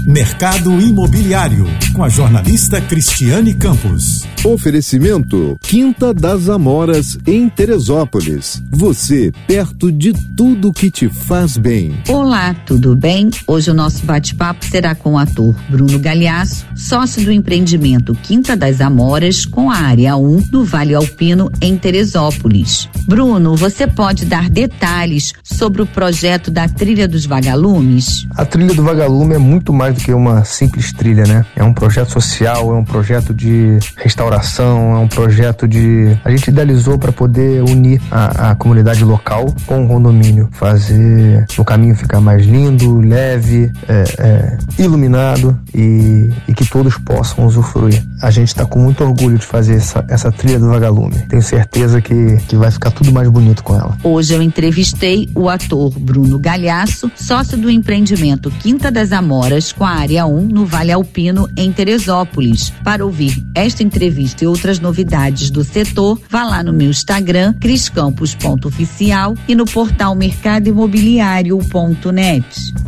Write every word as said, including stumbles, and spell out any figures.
Mercado Imobiliário, com a jornalista Cristiane Campos. Oferecimento Quinta das Amoras, em Teresópolis. Você, perto de tudo que te faz bem. Olá, tudo bem? Hoje o nosso bate-papo será com o ator Bruno Galhaço, sócio do empreendimento Quinta das Amoras, com a área um do Vale Alpino, em Teresópolis. Bruno, você pode dar detalhes sobre o projeto da Trilha dos Vagalumes? A Trilha do Vagalume é muito mais do que uma simples trilha, né? É um projeto social, é um projeto de restauração, é um projeto de... A gente idealizou para poder unir a, a comunidade local com o condomínio, fazer o caminho ficar mais lindo, leve, é, é, iluminado e, e que todos possam usufruir. A gente está com muito orgulho de fazer essa, essa Trilha do Vagalume. Tenho certeza que, que vai ficar tudo mais bonito com ela. Hoje eu entrevistei o ator Bruno Galhaço, sócio do empreendimento Quinta das Amoras, com a área um no Vale Alpino, em Teresópolis. Para ouvir esta entrevista e outras novidades do setor, vá lá no meu Instagram, criscampos ponto oficial, e no portal mercado imobiliário ponto net.